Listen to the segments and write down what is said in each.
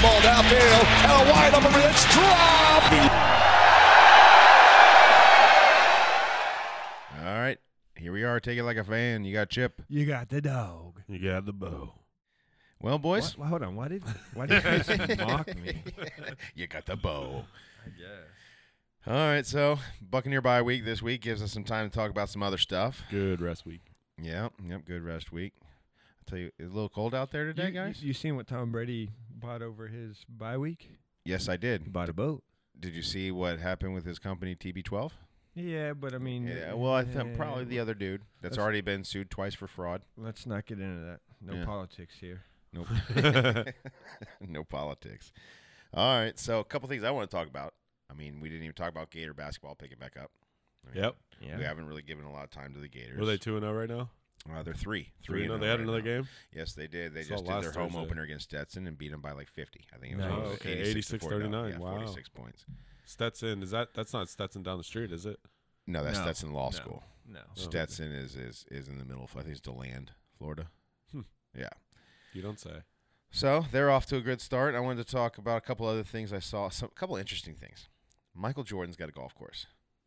ball downfield, and a wide open Rich drop. All right, here we are. Take it like a fan. You got Chip. You got the dog. You got the bow. Well, boys. What? Hold on. Why did you guys mock me? You got the bow. I guess. All right, so Buccaneer bye week this week gives us some time to talk about some other stuff. Good rest week. Yep, good rest week. I'll tell you, it's a little cold out there today, guys. You seen what Tom Brady bought over his bye week? Yes, I did. He bought a boat. Did you see what happened with his company, TB12? Yeah, but I mean. Yeah, well, I think probably the other dude that's already been sued twice for fraud. Let's not get into that. No politics here. Nope. No politics. All right, so a couple things I want to talk about. I mean, we didn't even talk about Gator basketball picking back up. Yep. Yeah. We haven't really given a lot of time to the Gators. Were they 2-0 right now? They're 3. 3-0. They had another game? Yes, they did. They Saw just did last their home Thursday. opener against Stetson and beat them by like 50. I think it was Nice. Oh, okay. 86-39. Yeah, Wow. 46 points. Stetson, that's not Stetson down the street, is it? No, that's No. Stetson Law No. School. No. Stetson is in the middle of, I think it's DeLand, Florida. Yeah. You don't say. So they're off to a good start. I wanted to talk about a couple other things I saw, a couple interesting things. Michael Jordan's got a golf course.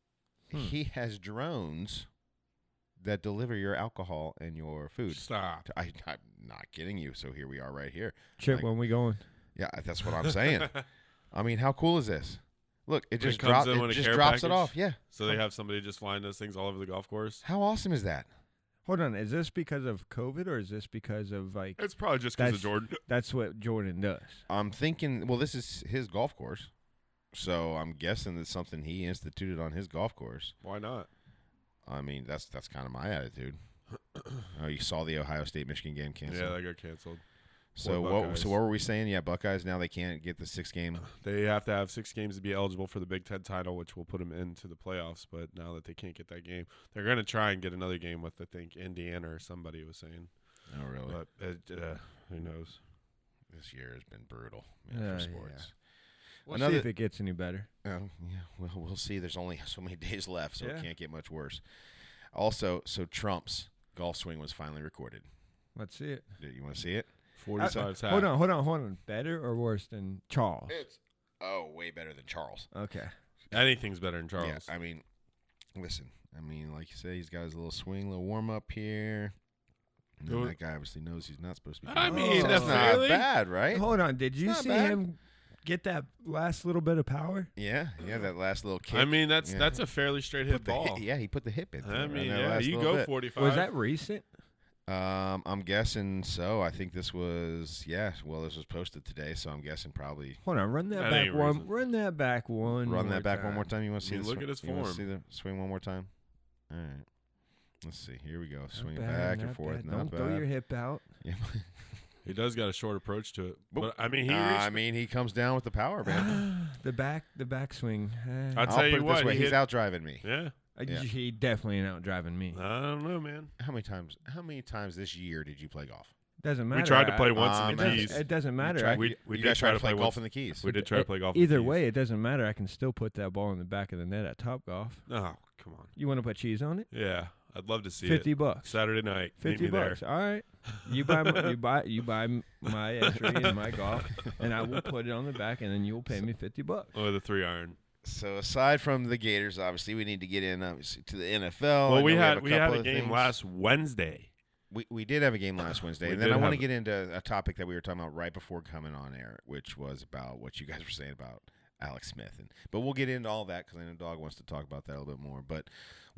He has drones that deliver your alcohol and your food. Stop. I'm not kidding you. So here we are right here. Chip, Like- when we going? Yeah, that's what I'm saying. I mean, how cool is this? Look, it When just it comes drops. in It with a just care drops it package? off. Yeah. So they have somebody just flying those things all over the golf course? How awesome is that? Hold on. Is this because of COVID or is this because of like It's probably just because of That's- Jordan. that's what Jordan does? I'm thinking. Well, this is his golf course, so I'm guessing it's something he instituted on his golf course. Why not? I mean, that's kind of my attitude. Oh, you saw the Ohio State Michigan game canceled. Yeah, they got canceled. So Poor what? Buckeyes. So what were we saying? Yeah, Buckeyes now they can't get the 6 game. They have to have 6 games to be eligible for the Big Ten title, which will put them into the playoffs. But now that they can't get that game, they're going to try and get another game with, I think, Indiana or somebody was saying. Oh, really? But who knows? This year has been brutal Yeah, for sports. We'll Another- see if it gets any better. Oh, yeah. Well, we'll see. There's only so many days left, so Yeah. it can't get much worse. Also, so Trump's golf swing was finally recorded. Let's see it. Do you want to see it? 45 tap. Hold on. Better or worse than Charles? It's way better than Charles. Okay. Anything's better than Charles. Yeah, I mean, listen. I mean, like you say, he's got his little swing, little warm up here. And then Who- that guy obviously knows he's not supposed to be. I doing mean, that. that's That's not fairly- bad, right? Hold on. Did you not see bad. him get that last little bit of power? Yeah, that last little kick. I mean, that's a fairly straight hit Put the ball. hit, yeah, he put the hip in. I there, mean, that yeah, last you little go bit. 45. Was that recent? I'm guessing so. I think this was Well, this was posted today, so I'm guessing probably. Hold on. Run that That back ain't one. recent. Run that back one. Run more that back time. one more time. You want to see I mean, the look at his You want to form. see the swing one more time? All right. Let's see. Here we go. Not Swing bad, back and not forth. bad. Not Don't bad. throw your hip out. Yeah. He does got a short approach to it. But- But, I mean, he I reached. mean, he comes down with the power, man. the back swing. I'll I'll tell you put it what, this way: he he's hit- out driving me. yeah. Yeah. He definitely ain't out driving me. I don't know, man. How many times this year did you play golf? Doesn't matter. We tried to play I- once Um, in the it It Keys. doesn't, it doesn't matter. tried- We you did guys try tried to play golf once. in the Keys. We did try to play golf. in the Either Keys. way, it doesn't matter. I can still put that ball in the back of the net at Top Golf. Oh, come on. You want to put cheese on it? Yeah, I'd love to see $50 it. bucks. Saturday night. Meet 50 me there. bucks. All right. You buy my entry in my golf, and I will put it on the back, and then you will pay me $50. Or the 3-iron. So aside from the Gators, obviously we need to get in obviously to the NFL. Well, I we know had have we had couple a of game things. last Wednesday. We did have a game last Wednesday, We and then did I want to have- get into a topic that we were talking about right before coming on air, which was about what you guys were saying about Alex Smith. But we'll get into all that because I know Dog wants to talk about that a little bit more. But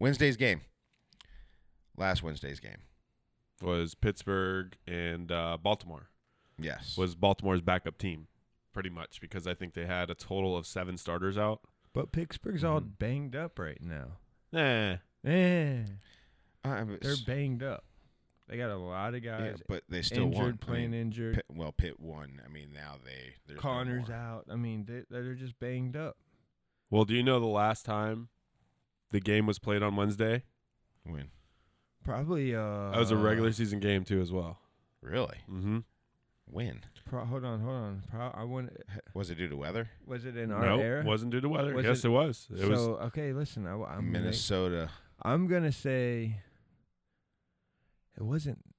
last Wednesday's game, Was Pittsburgh and Baltimore. yes, Was Baltimore's backup team, pretty much, because I think they had a total of 7 starters out. But Pittsburgh's all banged up right now. Eh. They're they're banged up. They got a lot of yeah, guys but they still injured, won. playing injured. Pitt won. I mean, now there's no Connor's more. out. I mean, they're just banged up. Well, do you know the last time the game was played on Wednesday? When? Probably. That was a regular season game, too, as well. Really? Mm-hmm. When? Hold on. I want. Was it due to weather? Was it in our No, era? wasn't due to weather. Was Yes, it- it was. It was. So okay, listen. Minnesota. I'm gonna say it wasn't.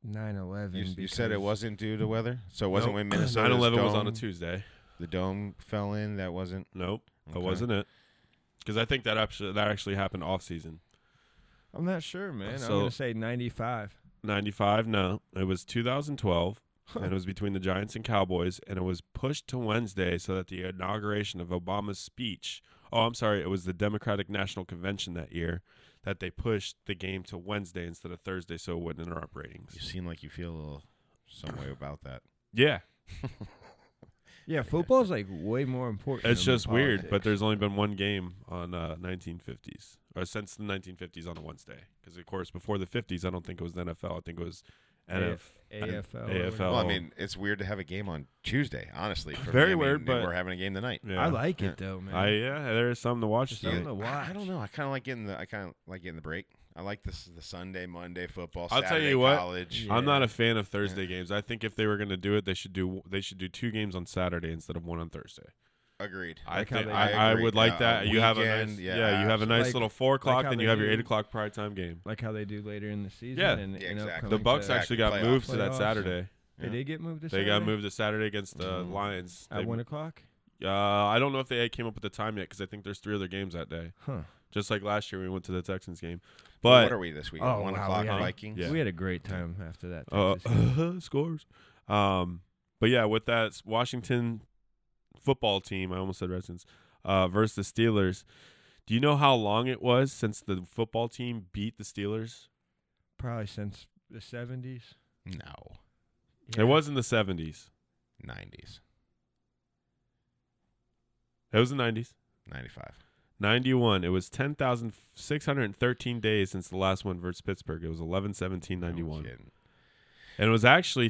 9/11. You said it wasn't due to weather, so it wasn't when Minnesota 9/11 was on a Tuesday. The dome fell in. That wasn't. Nope, that Okay. wasn't it. Because I think that actually happened off season. I'm not sure, man. I'm So- gonna say 95. 95, no, it was 2012, and it was between the Giants and Cowboys, and it was pushed to Wednesday so that the inauguration of Obama's speech. Oh, I'm sorry, it was the Democratic National Convention that year that they pushed the game to Wednesday instead of Thursday, so it wouldn't interrupt ratings. You seem like you feel a little some way about that. Yeah, Yeah, football's like way more important. it's than just weird, but politics. there's only been one game on 1950s, or since the 1950s on a Wednesday. Because, of course, before the 50s, I don't think it was the NFL. I think it was AFL. AFL. Well, I mean, it's weird to have a game on Tuesday. Honestly, for Very me. I mean, weird, but- we're having a game tonight. Yeah. I like it though, man. there is something to watch. Just though. something to watch. I don't know. I kind of like getting the break. I like the Sunday, Monday football. I'll tell Saturday you what, college. Yeah. I'm not a fan of Thursday games. I think if they were going to do it, they should do 2 games on Saturday instead of 1 on Thursday. Agreed. Like how think they- I agree. would like that. A You have a weekend, nice, yeah, you have a nice Like- little 4 o'clock, how then they you have your do- 8 o'clock primetime game. like how they do later in the season. Yeah. and, Yeah, and exactly. The upcoming Bucks to- actually got playoffs. moved to that Playoffs. Saturday. Did they get moved to They Saturday? got moved to Saturday against the Mm. Lions. at 1 o'clock. I don't know if they came up with the time yet because I think there's 3 other games that day. Huh. Just like last year when we went to the Texans game. What But are we this week? Oh, 1 wow, o'clock we had- Vikings. Yeah. We had a great time after that. Texas game. scores. But yeah, with that Washington football team, I almost said Redskins, versus the Steelers. Do you know how long it was since the football team beat the Steelers? Probably since the 70s. No, Yeah. It was in the 70s. 90s, It was the 90s. 95. 91. It was 10,613 days since the last one versus Pittsburgh. It was 11/17/91. No kidding. And it was actually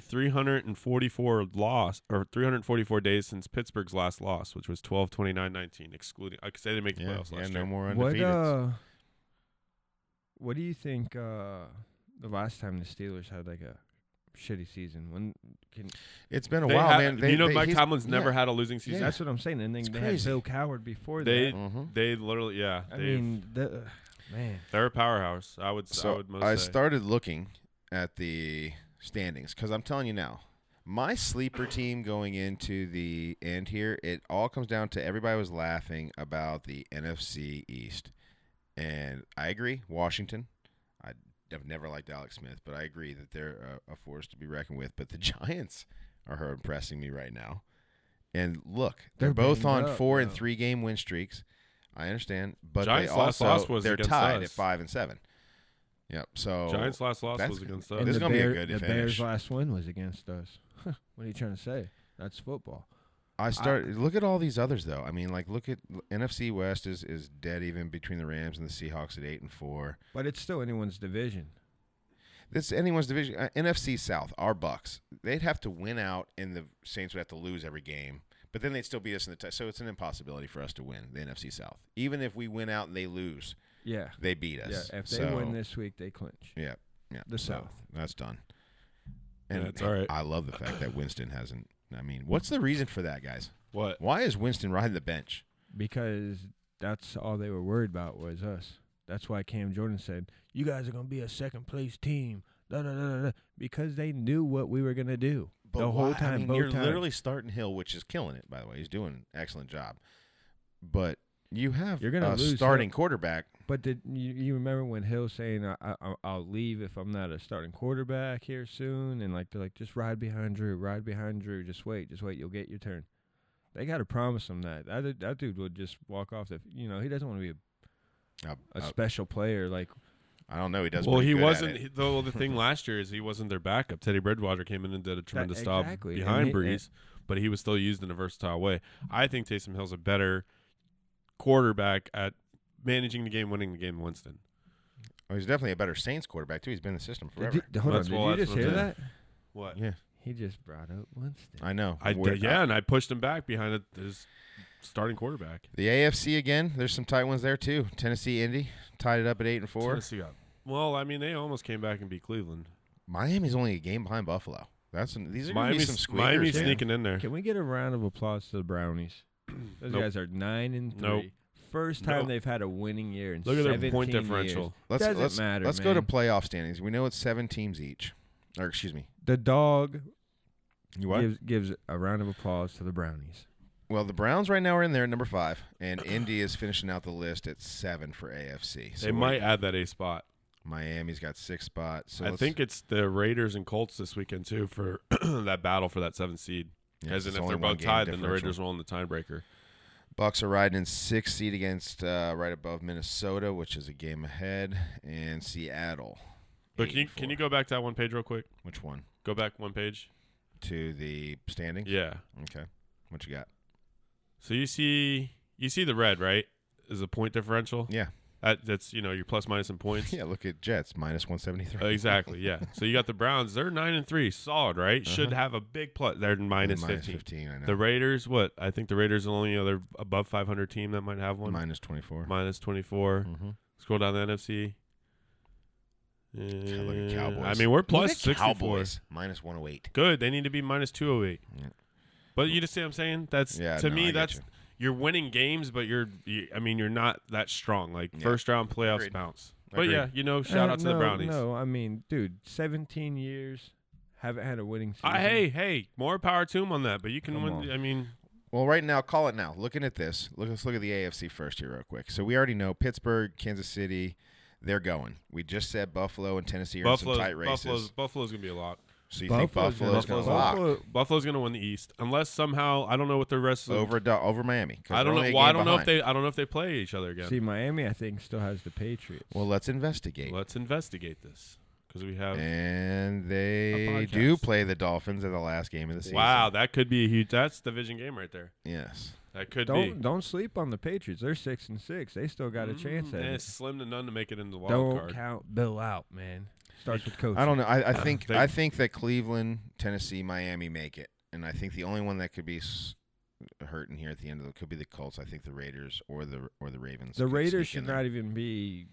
344 days since Pittsburgh's last loss, which was 12/29/19, excluding because they didn't make the Yeah, playoffs last no year. more What undefeated. what do you think the last time the Steelers had like a shitty season? When can It's been a They while, had- man. you know, Mike he's- Tomlin's never yeah. had a losing season. that's what I'm saying. And then It's they crazy. had Bill Coward before They- that. Mhm. They literally, yeah. I mean, man. they're a powerhouse. I would So most I say. started looking at the standings because I'm telling you now, my sleeper team going into the end here, it all comes down to everybody was laughing about the NFC East, and I agree. Washington, I've never liked Alex Smith, but I agree that they're a force to be reckoned with. But the Giants are impressing me right now. And look, they're They're both banged on up, 4 and though. 3 game win streaks. I understand, but Giants' they last also loss was they're against tied us. at 5 and 7. Yep. So Giants' last loss that's- was against and us. This is the gonna be a Bear- good The finish. Bears' last win was against us. What are you trying to say? That's football. look at all these others though. I mean, like look at NFC West is dead even between the Rams and the Seahawks at 8 and 4. But it's still anyone's division. This anyone's division. NFC South, our Bucks, they'd have to win out, and the Saints would have to lose every game. But then they'd still beat us in the so it's an impossibility for us to win the NFC South. Even if we win out and they lose, Yeah. they beat us. Yeah. If they So, win this week, they clinch. yeah, The so South. that's done. Yeah, And it's all right. I love the fact that Winston hasn't. I mean, what's the reason for that, guys? What? Why is Winston riding the bench? Because that's all they were worried about was us. That's why Cam Jordan said, "You guys are gonna be a second place team." Da, da, da, da, da. Because they knew what we were gonna do the whole why- time. I mean, both you're times. literally starting Hill, which is killing it. By the way, he's doing an excellent job. But you have You're gonna a lose starting Hill. quarterback. But did you remember when Hill saying, "I'll leave if I'm not a starting quarterback here soon," and like they're like, "Just ride behind Drew, just wait, you'll get your turn." They got to promise him that. That dude would just walk off. He doesn't want to be a special player. Like, I don't know. He does. Well, pretty he good at wasn't. it. Though the thing last year is he wasn't their backup. Teddy Bridgewater came in and did a tremendous exactly. job And behind he- Breeze, but he was still used in a versatile way. I think Taysom Hill's a better quarterback at managing the game, winning the game than Winston. Oh, he's definitely a better Saints quarterback too. He's been in the system forever. hold on, That's did well, you that's just what hear I'm that? What? Yeah, He just brought up Winston. I know. And I pushed him back behind his starting quarterback. The AFC again. There's some tight ones there too. Tennessee, Indy tied it up at 8 and 4. Tennessee got. Well, I mean, they almost came back and beat Cleveland. Miami's only a game behind Buffalo. These are gonna be some squeakers. Miami's man. sneaking in there. Can we get a round of applause to the Brownies? Those Nope. guys are 9 and 3. Nope. First time Nope. they've had a winning year in Look at their 17 point years. differential. Doesn't Let's matter, Let's go to man. playoff standings. We know it's 7 teams each. Or excuse me. The dog You what? gives a round of applause to the Brownies. Well, the Browns right now are in there at number 5, and Indy is finishing out the list at 7 for AFC. So They might add that 8th spot. Miami's got 6 spots. So I think it's the Raiders and Colts this weekend too for that battle for that 7th seed. As in, if they're both tied, then the Raiders will win the tiebreaker. Bucks are riding in 6th seed against right above Minnesota, which is a game ahead, and Seattle. But can you go back to that one page real quick? Which one? Go back one page. To the standings? Yeah. Okay. What you got? So you see the red, right? Is a point differential. Yeah. That's your plus minus in points. Yeah, look at Jets, minus 173. Exactly, yeah. So you got the Browns, they're 9-3, solid, right? Should have a big plus. They're minus 15. I know. The Raiders, what? I think the Raiders are the only other above 500 team that might have one. Minus 24. Minus 24. Mm-hmm. Scroll down the NFC. Look at Cowboys. I mean, we're plus look at 64. Cowboys, minus 108. Good. They need to be minus 208. Yeah. But you just see what I'm saying? That's to me, I that's get you're winning games, but you're not that strong. Like first round playoffs Agreed. bounce. But Agreed. yeah, shout out to the Brownies. No, I mean, dude, 17 years, haven't had a winning season. Hey, more power to them on that. But you can Come win. on. I mean, Well, right now, call it now. Looking at this, let's look at the AFC first here real quick. So we already know Pittsburgh, Kansas City, they're going. We just said Buffalo and Tennessee are in some tight races. Buffalo's gonna be a lot. So you think Buffalo's going to lock Buffalo's gonna win the East, unless somehow I don't know what the rest of over Miami? 'Cause I don't they're know. only a Well, I game don't know behind. if they play each other again. See, Miami, I think, still has the Patriots. Well, let's investigate. Let's investigate this because we have. And A they podcast. do play the Dolphins in the last game of the season. Wow, that could be a huge. That's division game right there. Yes. That could be. Don't sleep on the Patriots. They're 6-6. They still got a chance at It's it. slim to none to make it into the wild Don't card. count Bill out, man. Starts with coach. I don't know. I think They- I think that Cleveland, Tennessee, Miami make it, and I think the only one that could be hurting here at the end of it could be the Colts. I think the Raiders or the Ravens. The could Raiders sneak in should there. not even be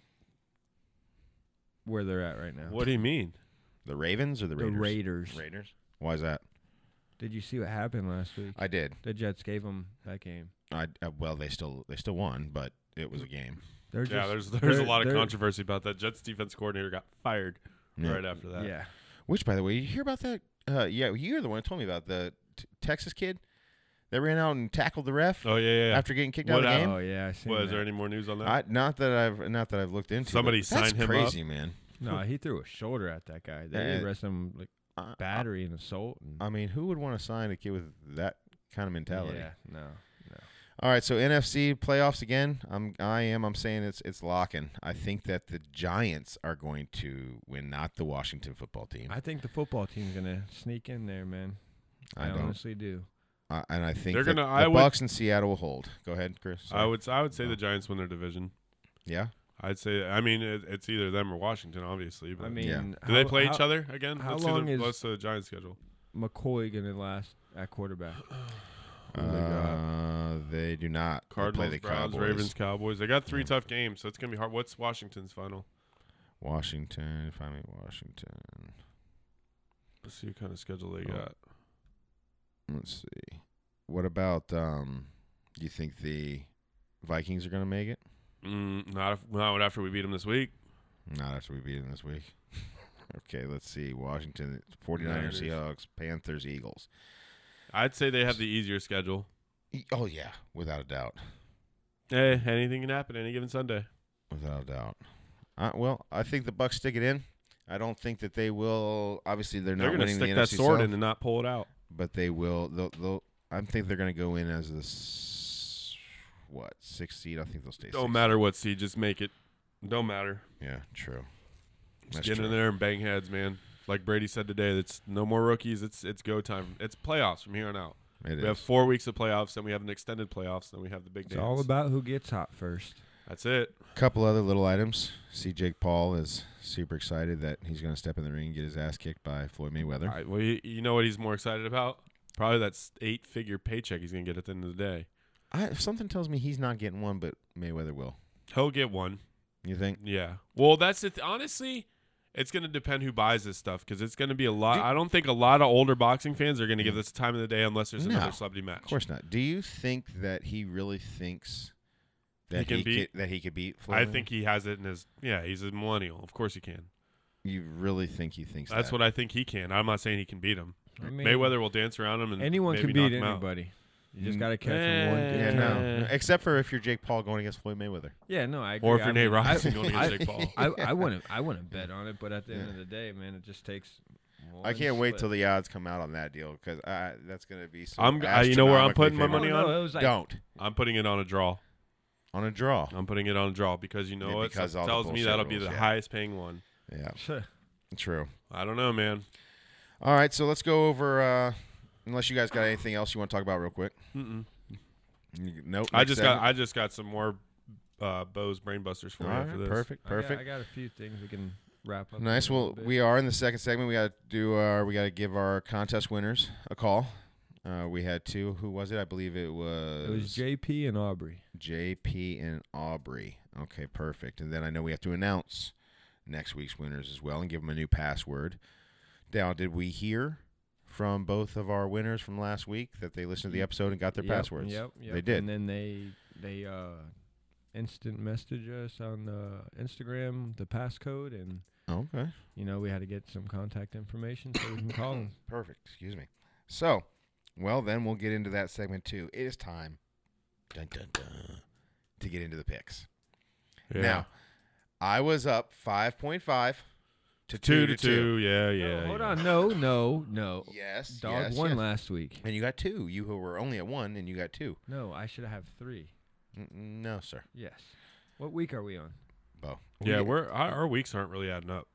where they're at right now. What do you mean? The Ravens or the Raiders? The Raiders. Raiders. Why is that? Did you see what happened last week? I did. The Jets gave them that game. Well, they still won, but it was a game. They're Yeah, just, there's a they're- lot of they're- controversy about that. Jets defense coordinator got fired Yeah. right after that. Yeah. Which, by the way, you hear about that? Yeah, you're the one who told me about the Texas kid that ran out and tackled the ref Oh yeah. after getting kicked out of the game. Oh yeah, I seen What, is that. there any more news on that? Not that I've looked into. Somebody but that's signed him up? crazy, man. No, he threw a shoulder at that guy. They And- arrested him like battery and assault. And, I mean, who would want to sign a kid with that kind of mentality? yeah, no. All right, so NFC playoffs again. I'm saying it's locking. I think that the Giants are going to win, not the Washington football team. I think the football team's gonna sneak in there, man. I don't. honestly do. And I think They're that gonna- I the would- Bucks and Seattle will hold. Go ahead, Chris. I Sorry. would say the Giants win their division. Yeah. I'd say. I mean, it's either them or Washington, obviously. But I mean, Yeah. do they play each other again? how Let's long see is- what's the Giants' schedule? McCoy gonna last at quarterback? Who they got? They do not. They Cardinals, play the Browns, Cowboys. Ravens, Cowboys. They got 3 tough games, so it's gonna be hard. What's Washington's final? Washington. Finally, Washington. Let's see what kind of schedule they Oh. got. Let's see. What about? Do you think the Vikings are going to make it? Not after we beat them this week. Not after we beat them this week. Okay, let's see. Washington, 49ers, Niners. Seahawks, Panthers, Eagles. I'd say they have the easier schedule. Oh, yeah, without a doubt. Hey, anything can happen any given Sunday. Without a doubt. Well, I think the Bucks stick it in. I don't think that they will. Obviously, they're They're not gonna winning stick the that NFC sword South, in and not pull it out. but they will. They'll. I think they're going to go in as the 6th seed. I think they'll stay. Don't 6th. matter what seed, just make it. Don't matter. Yeah, true. Just That's get true. in there and bang heads, man. Like Brady said today, it's no more rookies. It's go time. It's playoffs from here on out. It We have is. 4 weeks of playoffs, then we have an extended playoffs, then we have the big It's dance. all about who gets hot first. That's it. Couple other little items. See, Jake Paul is super excited that he's going to step in the ring and get his ass kicked by Floyd Mayweather. All right, well, you know what he's more excited about? Probably that 8-figure paycheck he's gonna get at the end of the day. Something tells me he's not getting one, but Mayweather will. He'll get one. You think? Yeah. Well, that's it. Honestly, it's going to depend who buys this stuff because it's going to be a lot. I don't think a lot of older boxing fans are going to give this time of the day unless there's another celebrity match. Of course not. Do you think that he really thinks that He can beat- he could beat Floyd? I think he has it in his. Yeah, he's a millennial. Of course he can. You really think he thinks That's that? what I think he can. I'm not saying he can beat him. I mean, Mayweather will dance around him and anyone maybe can knock beat him out. anybody. You just got to catch him one good Yeah, time. no. Except for if you're Jake Paul going against Floyd Mayweather. Yeah, no, I agree. Or if you're I Nate mean, Robinson going against Jake Paul. I wouldn't bet on it, but at the end of the day, man, it just takes. I can't one wait slip. till the odds come out on that deal because that's going to be so. You know where I'm astronomically putting my favored. money on? No, it was like, Don't I'm putting it on a draw. on a draw. I'm putting it on a draw because you know Yeah, what? because Something all the tells me bullshit that'll be rules, the yeah. highest paying one. Yeah, true. I don't know, man. All right, so let's go over. Unless you guys got anything else you want to talk about real quick. Mm-mm. Nope. I next just segment. got some more Bo's Brainbusters for All you right, after this. perfect. I got a few things we can wrap up. Nice. in a Well, little bit. we are in the second segment. We got to give our contest winners a call. We had two. Who was it? I believe it was. It was JP and Aubrey. JP and Aubrey. Okay, perfect. And then I know we have to announce next week's winners as well and give them a new password. Now, did we hear from both of our winners from last week that they listened to the episode and got their passwords? Yep. They did. And then they instant message us on Instagram the passcode, and Okay. we had to get some contact information so we can call them. Perfect. Excuse me. So, well, then we'll get into that segment too. It is time dun, dun, dun, to get into the picks. Yeah. Now, I was up 5.5 to 2 2 to 2. Yeah, yeah. Oh, hold yeah. on. No. Yes. Dog yes, won yes. last week. And you got 2. You who were only at 1 and you got 2. No, I should have 3. No, sir. Yes. What week are we on? Bo. Yeah, our weeks aren't really adding up.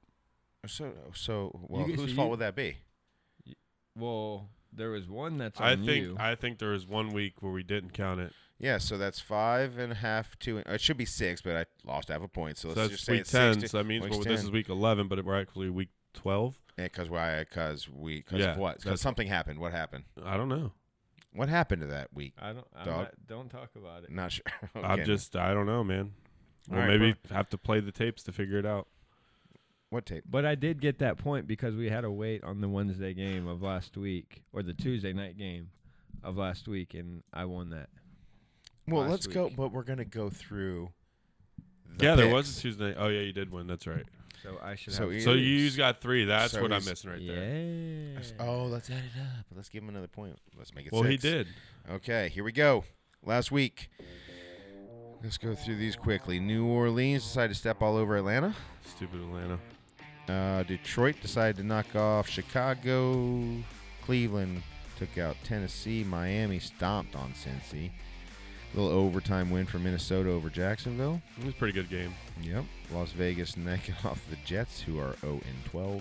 Well, You- whose so fault you- would that be? Well, there was one that's I on think you. I think there was 1 week where we didn't count it. Yeah, so that's 5.5, 2. It should be 6, but I lost half a point. So So let's that's just say week it's 10. 6 So that means week this 10. is week 11, but we're actually week 12. Because of what? Yeah, Because something happened. What happened? I don't know. What happened to that week? I'm Dog. not, don't talk about it. Not sure. I Okay. don't know, man. All Or right, maybe have to play the tapes to figure it out. What tape? But I did get that point because we had to wait on the Wednesday game of last week or the Tuesday night game of last week, and I won that. Well, last let's go. week. But we're gonna go through. The Yeah, there picks. was a Tuesday. Oh, yeah, you did win. That's right. So I should So have. It So is. you got 3. That's So what I'm he's- missing right there. Yeah. Oh, let's add it up. Let's give him another point. Let's make it. Well, 6. he did. Okay, here we go. Last week. Let's go through these quickly. New Orleans decided to step all over Atlanta. Stupid Atlanta. Detroit decided to knock off Chicago. Cleveland took out Tennessee. Miami stomped on Cincy. Little overtime win for Minnesota over Jacksonville. It was a pretty good game. Yep. Las Vegas knocking off the Jets, who are 0-12.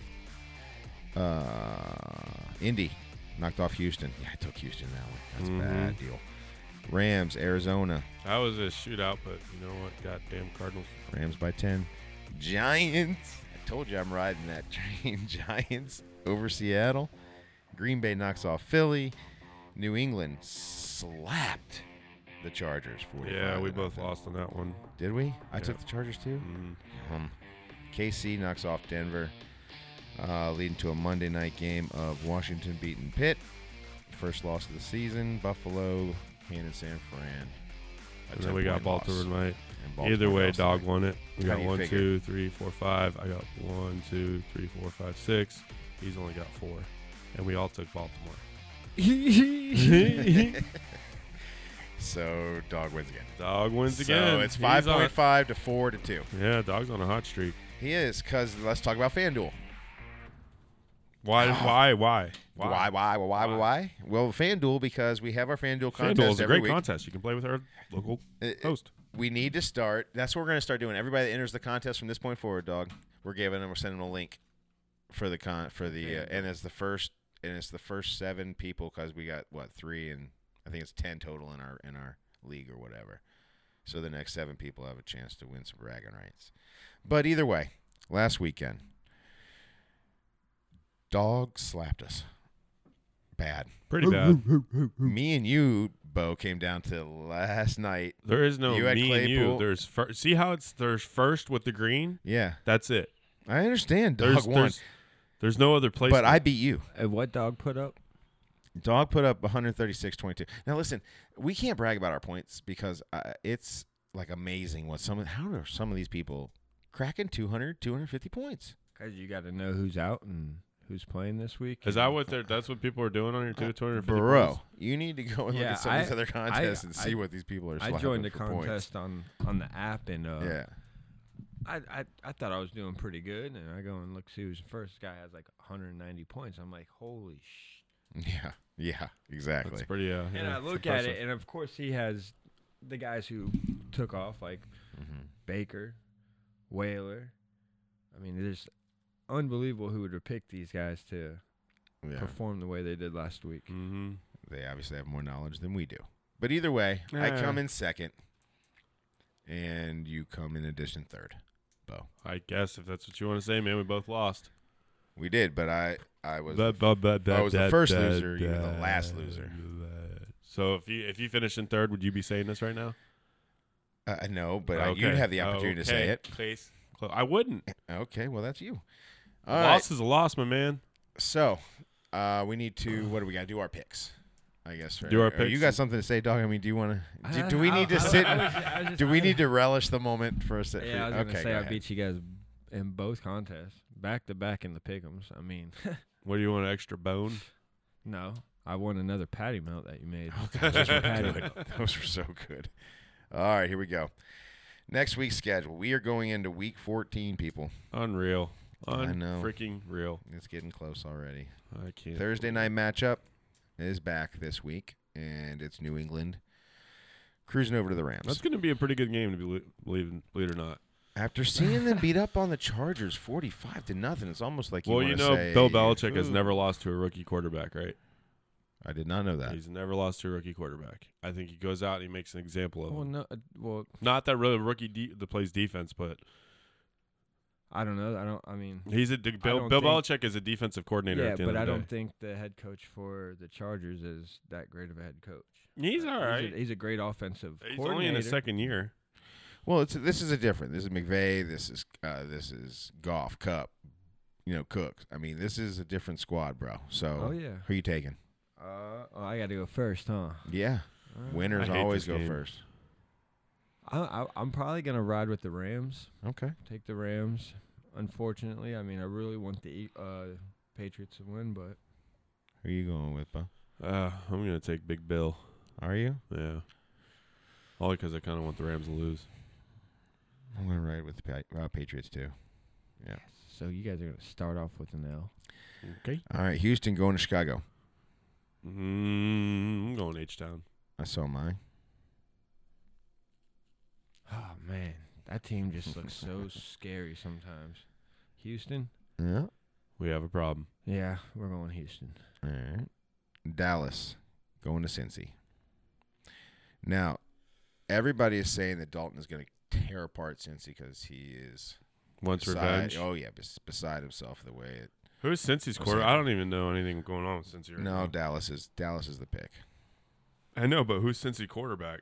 Indy knocked off Houston. Yeah, I took Houston that one. That's a bad deal. Rams, Arizona. That was a shootout, but you know what? Goddamn Cardinals. Rams by 10. Giants. I told you I'm riding that train. Giants over Seattle. Green Bay knocks off Philly. New England slapped the Chargers. 45 Yeah, we to both nothing. lost on that one. Did we? I Yeah. took the Chargers too. Mm. KC knocks off Denver, leading to a Monday night game of Washington beating Pitt. First loss of the season. Buffalo handed San Fran. And then we got 10-point loss. Baltimore tonight. And Baltimore Either way, lost dog tonight. won it. We How got do you 1, figure? 2, 3, 4, 5. I got 1, 2, 3, 4, 5, 6. He's only got 4. And we all took Baltimore. So dog wins again. Dog wins again. So it's He's on- 5.5 to 4 to 2. Yeah, dog's on a hot streak. He is, because let's talk about FanDuel. Why? Why? Well, FanDuel, because we have our FanDuel contest FanDuel is a every great week. contest. You can play with our local host. We need to start. That's what we're going to start doing. Everybody that enters the contest from this point forward, dog, we're sending them a link for the and it's the first 7 people, because we got 3, and I think it's 10 total in our league or whatever. So the next 7 people have a chance to win some bragging rights. But either way, last weekend, dog slapped us bad. Pretty bad. Me and you, Bo, came down to last night. There is no You had me and you. Claypool. There's see how there's first with the green. Yeah, That's it. I understand. Dog won, There's no other place. but I beat you. And what dog put up? Dog put up 136-22. Now listen, we can't brag about our points because it's like amazing how are some of these people cracking 200, 250 points. Because you got to know who's out and who's playing this week. Is that what that's what people are doing on your 250 Bro, points? you need to go and look Yeah, at some of these other contests and see what these people are I slapping joined the for points. contest on the app, and Yeah. I thought I was doing pretty good, and I go and look see who's first. This guy has like 190 points. I'm like, holy sh! Yeah, exactly. That's pretty. And yeah, I it's look at impressive. it, and of course he has the guys who took off, like Baker, Whaler. I mean, it is unbelievable who would have picked these guys to Yeah. perform the way they did last week. Mm-hmm. They obviously have more knowledge than we do. But either way, I Yeah. come in second, and you come in addition third. Bo. I guess if that's what you want to say, man, we both lost. We did, but I was I was the first loser, you were the last loser. So if you finish in third, would you be saying this right now? No, but Okay. you'd have the opportunity to say Okay. it. Please. I wouldn't. Okay, well that's you. A All loss right. is a loss, my man. So, we need to. What do we got to do? Our picks, I guess. Right? Do our Or you picks. got something to say, dog? I mean, do you want to? Do we need to sit? Do we need to relish the moment for a second? Yeah, I was okay, gonna say go I ahead. beat you guys in both contests, back to back in the pick'ems. I mean, What do you want? An extra bone? no, I won another patty melt that you made. Oh, God, those were Patty good. melt. Those were so good. All right, here we go. Next week's schedule. We are going into week 14, people. Unreal. I know. Freaking real. It's getting close already. I can't. Thursday night matchup is back this week, and it's New England cruising over to the Rams. That's going to be a pretty good game to believe it or not. After seeing them beat up on the Chargers 45-0, it's almost like Well, you you wanna know, say, Bill Belichick has "Ooh." never lost to a rookie quarterback, right? I did not know that. He's never lost to a rookie quarterback. I think he goes out and he makes an example of Well, him. no, well, Not that really rookie that plays defense, but I don't know. I mean, he's Bill don't think- Belichick is a defensive coordinator. yeah, at the end but of I the don't day. think the head coach for the Chargers is that great of a head coach. He's all right. He's a great offensive He's coordinator. only in his second year. Well, this is a different. This is McVay. This is Goff, Cup, Cooks. I mean, this is a different squad, bro. So, Oh yeah. who you taking? I got to go first, huh? Yeah, winners I hate always this go game. first. I'm probably gonna ride with the Rams. Okay. Take the Rams. Unfortunately, I mean, I really want the Patriots to win, but Who you going with, Bo? I'm going to take Big Bill. Are you? Yeah. Only because I kind of want the Rams to lose. I'm going to ride with the Patriots too. Yeah. so you guys are gonna start off with an L. Okay. All right, Houston going to Chicago. I'm going H-Town. I saw mine. Oh man, that team just looks so scary sometimes. Houston? Yeah. We have a problem. Yeah, we're going Houston. All right. Dallas going to Cincy. Now, everybody is saying that Dalton is going to tear apart Cincy because he is Wants beside- revenge. Oh yeah, beside himself the way it. Who's Cincy's What's quarter? that? I don't even know anything going on with Cincy right No, now. Dallas is the pick. I know, but who's Cincy quarterback?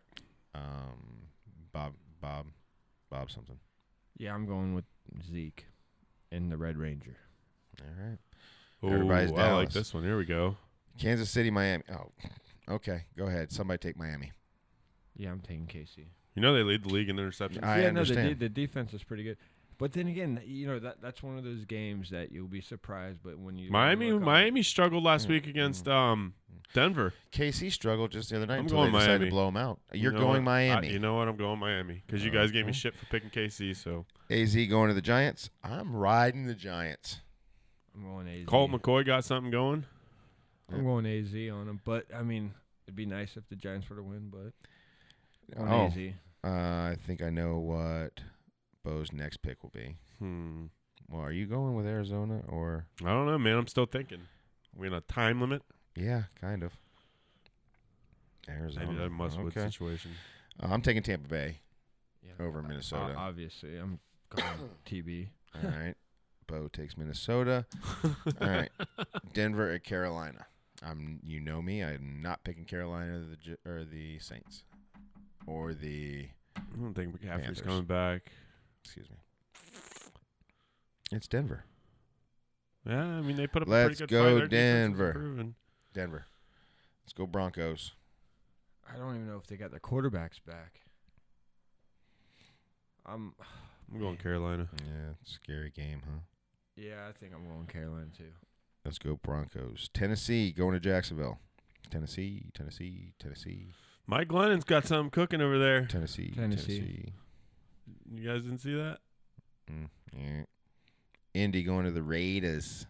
Bob something. Yeah, I'm going with Zeke and the Red Ranger. All right. Ooh, Everybody's I like Dallas. this one. Here we go. Kansas City, Miami. Oh, okay. Go ahead. Somebody take Miami. Yeah, I'm taking KC. You know they lead the league in interceptions. I yeah, understand. No, the defense is pretty good. But then again, that's one of those games that you'll be surprised. But when you Miami struggled last week against Denver. KC struggled just the other night I'm until they going decided Miami. to blow them out. You're You know going what? Miami. You know what? I'm going Miami because you guys gave me Okay. shit for picking KC. So AZ going to the Giants. I'm riding the Giants. I'm going AZ. Colt McCoy got something going. I'm going AZ on them. But I mean, it'd be nice if the Giants were to win. But I'm Oh, going AZ. I think I know what Bo's next pick will be. Well, are you going with Arizona or? I don't know, man. I'm still thinking. We in a time limit? Yeah, kind of. Arizona. Maybe that must win Okay. situation. I'm taking Tampa Bay Yeah. over Minnesota. Obviously, I'm going TB. All right. Bo takes Minnesota. All right. Denver at Carolina. You know me. I'm not picking Carolina or the Saints or the. I don't think McCaffrey's Panthers. coming back. Excuse me. It's Denver. Yeah, I mean they put up a Let's pretty good go fight. Their defense is Denver. improving. Denver. Let's go Broncos. I don't even know if they got their quarterbacks back. I'm going Carolina. Yeah, scary game, huh? Yeah, I think I'm going Carolina too. Let's go Broncos. Tennessee going to Jacksonville. Tennessee. Mike Glennon's got something cooking over there. Tennessee. You guys didn't see that? Yeah. Indy going to the Raiders.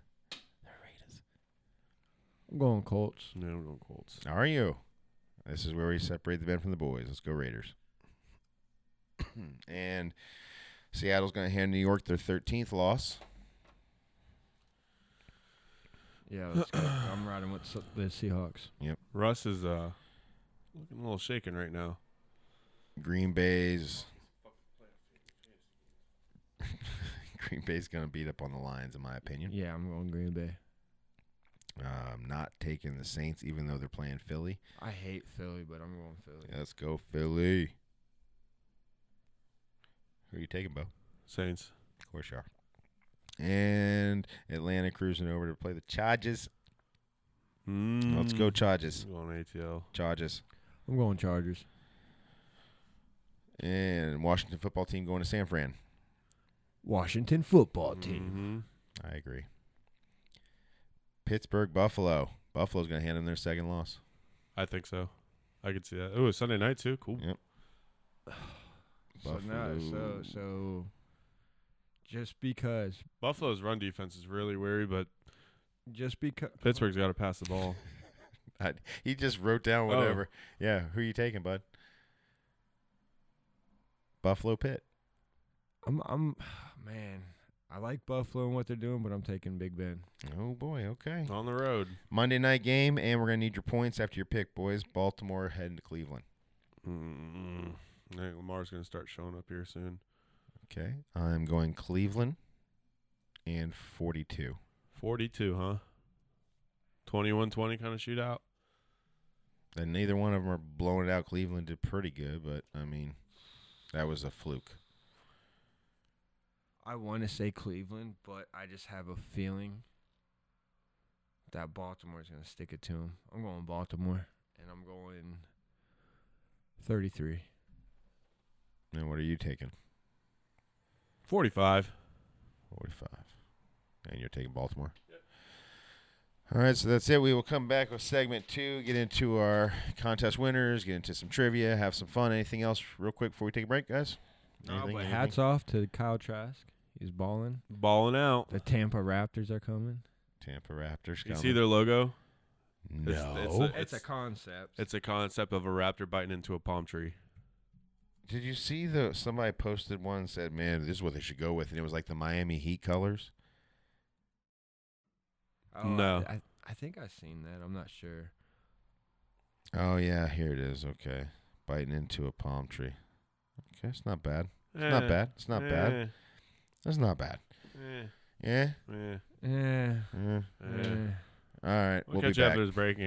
I'm going Colts. Yeah, we're going Colts. Are you? This is where we separate the men from the boys. Let's go Raiders. And Seattle's going to hand New York their 13th loss. Yeah, let's go. I'm riding with the Seahawks. Russ is looking a little shaken right now. Green Bay's going to beat up on the Lions, in my opinion. Yeah, I'm going Green Bay. Not taking the Saints, even though they're playing Philly. I hate Philly, but I'm going Philly. Let's go Philly. Who are you taking, Bo? Saints. Of course you are. And Atlanta cruising over to play the Chargers. Let's go Chargers. I'm going ATL. Chargers. I'm going Chargers. And Washington football team going to San Fran. Washington football team. I agree. Pittsburgh, Buffalo. Buffalo's going to hand them their second loss. I think so. I could see that. Oh, Sunday night too. Cool. Yep. So just because Buffalo's run defense is really weary, but Pittsburgh's got to pass the ball. He just wrote down whatever. Yeah, who are you taking, bud? Buffalo, Pitt. Man, I like Buffalo and what they're doing, but I'm taking Big Ben. Oh boy, okay. On the road. Monday night game, and we're gonna need your points after your pick, boys. Baltimore heading to Cleveland. I think Lamar's going to start showing up here soon. Okay, I'm going Cleveland and 42. 42, huh? 21-20 kind of shootout. And neither one of them are blowing it out. Cleveland did pretty good, but I mean, that was a fluke. I want to say Cleveland, but I just have a feeling that Baltimore's going to stick it to them. I'm going Baltimore, and I'm going 33. And what are you taking? 45. 45. And you're taking Baltimore? Yep. All right, so that's it. We will come back with segment 2, get into our contest winners, get into some trivia, have some fun. Anything else real quick before we take a break, guys? Anything? Hats off to Kyle Trask. He's balling. Balling out. The Tampa Raptors are coming. Tampa Raptors You coming. see their logo? No. It's a concept. It's a concept of a raptor biting into a palm tree. Did you see somebody posted one and said, man, this is what they should go with, and it was like the Miami Heat colors? Oh, no. I think I've seen that. I'm not sure. Oh, yeah, here it is. Okay. Biting into a palm tree. Okay, it's not bad. It's not bad. It's not bad. It's not bad. Yeah? Yeah. All right, We'll be catch you back. after this break.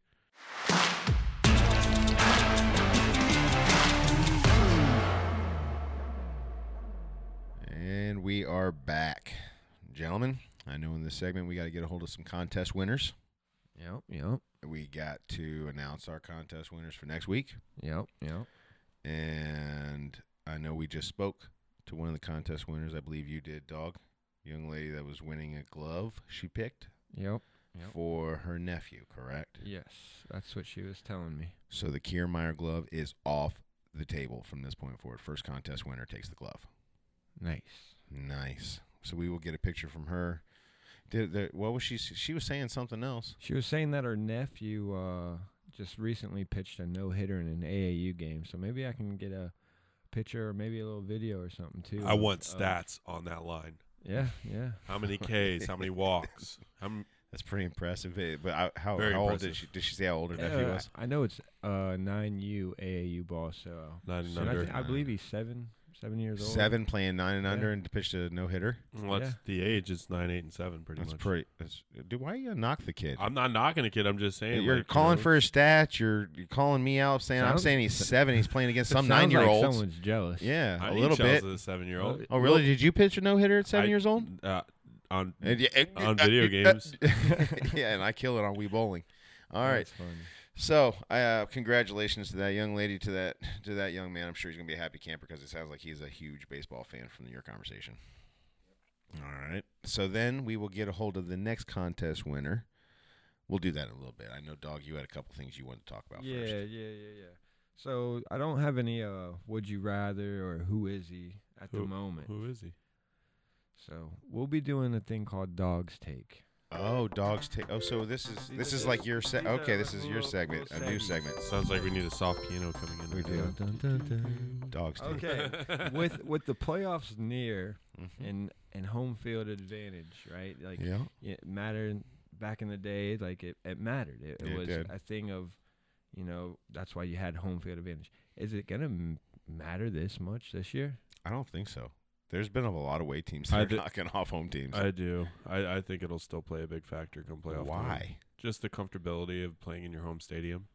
And we are back. Gentlemen, I know in this segment we got to get a hold of some contest winners. Yep. We got to announce our contest winners for next week. Yep. And I know we just spoke to one of the contest winners. I believe you did, Dog. Young lady that was winning a glove she picked Yep. for her nephew, correct? Yes, that's what she was telling me. So the Kiermaier glove is off the table from this point forward. First contest winner takes the glove. Nice. So we will get a picture from her. What was she? She was saying something else. She was saying that her nephew just recently pitched a no-hitter in an AAU game. So maybe I can get a picture or maybe a little video or something too. I want stats on that line. Yeah. How many Ks? How many walks? That's pretty impressive. But how Very old impressive. did she say how old her nephew was? I know it's 9U AAU ball. So 9 and so under. I believe he's 7 years old. 7 playing 9 and under Yeah. and pitched a no hitter. Well, that's the age. It's 9, 8, and 7 pretty That's much. pretty. Dude, why you knock the kid? I'm not knocking a kid. I'm just saying. You're calling for his stats. You're calling me out saying I'm saying he's 7. He's playing against some Sounds 9-year-olds. Like someone's jealous. Yeah, I a need little bit. As a 7-year-old. Oh, really? Did you pitch a no hitter at 7 years old? On On video games. Yeah, and I kill it on Wii Bowling. All right. That's funny. So, congratulations to that young lady, to that young man. I'm sure he's gonna be a happy camper because it sounds like he's a huge baseball fan from your conversation. All right. So then we will get a hold of the next contest winner. We'll do that in a little bit. I know, Dog, you had a couple things you wanted to talk about Yeah, first. yeah. So I don't have any would you rather or who is he at the moment. Who is he? So we'll be doing a thing called Dog's Take. Oh, Dogs take. Oh, so this is like your set. Okay, this is your segment, a new segment. Sounds like we need a soft piano coming in. We do. Dun, dun, dun, dun. Dogs take. Okay. with the playoffs near Mhm. and home field advantage, right? Like Yeah. it mattered back in the day. Like it mattered. It It was did. a thing of, that's why you had home field advantage. Is it gonna matter this much this year? I don't think so. There's been a lot of away teams I that are did- knocking off home teams. I do. I think it'll still play a big factor come playoff time. Why? Just the comfortability of playing in your home stadium.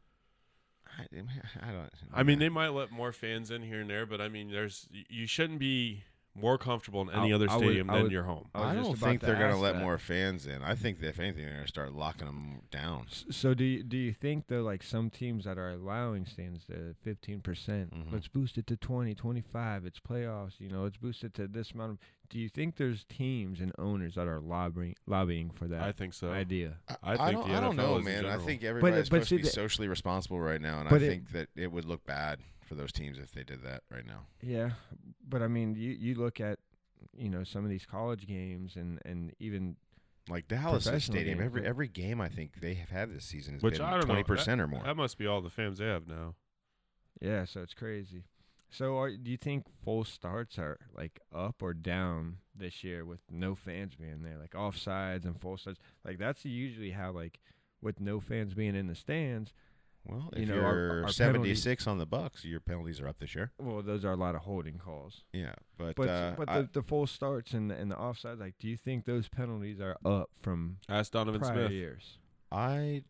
I don't. I mean, they might let more fans in here and there, but I mean, you shouldn't be more comfortable in any other I would- stadium I than would- your home. I was I just don't about think to they're going to ask let that. more fans in. I think that if anything, they're going to start locking them down. So do you think though, like some teams that are allowing stands to 15%, Mhm. let's boost it to 20, 25, it's playoffs, let's boost it to this amount of, do you think there's teams and owners that are lobbying for that I think so. idea? I think the I don't NFL know, is in man. I general. think everybody's but supposed to be see, socially responsible right now, and I but think that it would look bad for those teams if they did that right now. Yeah, but I mean, you look at, some of these college games and even Like Dallas Professional Stadium, games, every game I think they have had this season has Which I been don't know. 20% or more. That must be all the fans they have now. yeah, so it's crazy. So do you think full starts are like up or down this year with no fans being there, like offsides and full starts? Like that's usually how, like, with no fans being in the stands. Well, You if know, you're our 76 on the Bucks, your penalties are up this year. Well, those are a lot of holding calls. Yeah, but The full starts and the offsides, like, do you think those penalties are up from Ask Donovan prior Smith. years? I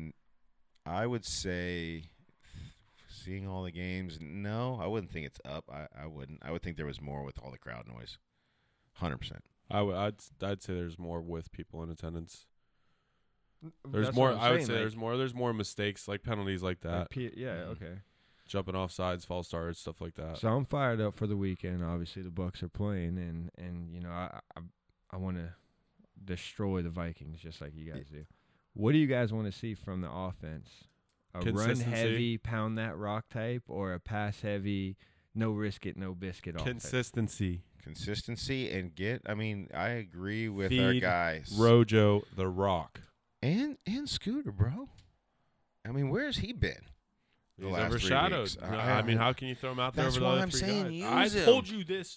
would say, seeing all the games, no, I wouldn't think it's up. I wouldn't. I would think there was more with all the crowd noise. 100%. I'd say there's more with people in attendance. There's That's more. what I'm I would saying, say like- there's more mistakes, like penalties like that, like yeah, Mhm. okay. jumping off sides, false starts, stuff like that. So I'm fired up for the weekend. Obviously, the Bucks are playing, and I want to destroy the Vikings just like you guys do. What do you guys want to see from the offense? A run Consistency. heavy, pound that rock type, or a pass heavy, no risk it, no biscuit offense? Consistency. Consistency and I agree with our Feed guys. Rojo the Rock. And Scooter, bro. I mean, where's he been? The He's last 3 overshadowed. weeks. No, I mean, how can you throw him out there That's over the why other I'm 3 saying guys? use I told him. you this.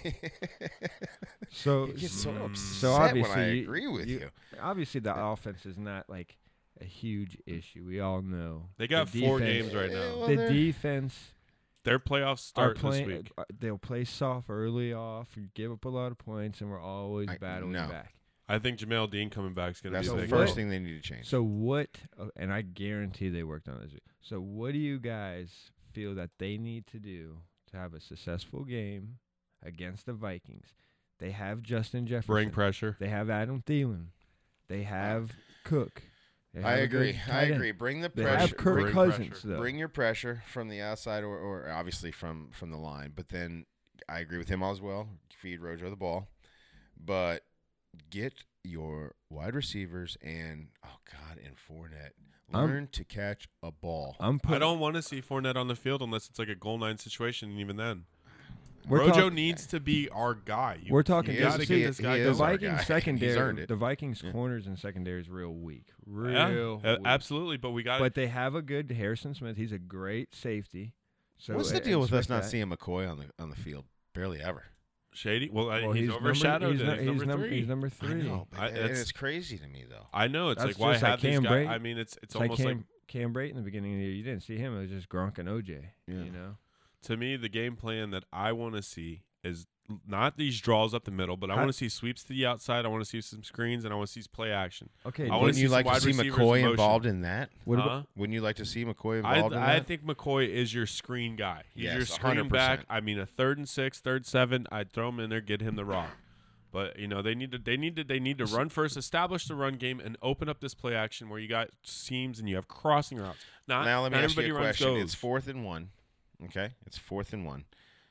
So He gets so Mm. upset So when obviously I you- agree with you. obviously the offense is not like a huge issue. We all know They got The 4 defense- games right now. Well, The they're- defense Their playoffs are start playing. this week. They'll play soft early off, give up a lot of points, and we're always battling no. back. I think Jamel Dean coming back is going to That's be a the big first help. thing they need to change. So what? And I guarantee they worked on this. So what do you guys feel that they need to do to have a successful game against the Vikings? They have Justin Jefferson. Bring pressure. They have Adam Thielen. They have Cook. They I have a good agree. I tight end. agree. Bring the They pressure. have Kirk Bring Cousins pressure. though. Bring your pressure from the outside or obviously from the line. But then I agree with him as well. Feed Rojo the ball. But get your wide receivers and Fournette learn to catch a ball. I don't want to see Fournette on the field unless it's like a goal line situation, and even then. We're Rojo talk- needs to be our guy. We're talking. He You got to is- get he- this he guy is The our going. guy. Vikings He's secondary, earned it. the Vikings Yeah. corners and secondary is real weak, Yeah, real weak. absolutely, but we got But they have a good Harrison Smith. He's a great safety. So What's the and deal with us respect not that. seeing McCoy on the field? Barely ever. Shady. Well, Well, he's overshadowed. He's, and he's number 3. He's number 3. I know, but I- and it's- it's crazy to me though. I know. It's That's like why just like have these Cam guys? Brate. I mean, it's It's like almost like Cam Brate in the beginning of the year. You didn't see him. It was just Gronk and OJ. Yeah. You know. to me the game plan that I want to see is not these draws up the middle, but I How- want to see sweeps to the outside. I want to see some screens, and I want to see play action. Okay. I but- wanna Wouldn't see you some like to wide see receivers in McCoy motion. involved in that? what Huh? about, Wouldn't you like to see McCoy involved in I that? think McCoy is your screen guy. He's Yes, your screen 100%. back. I mean, a 3rd and 6, 3rd and 7. I'd throw him in there, get him the rock. But they need to run first, establish the run game, and open up this play action where you got seams and you have crossing routes. Now let me not ask you everybody a runs question. goes. It's 4th and 1. Okay, it's 4th and 1.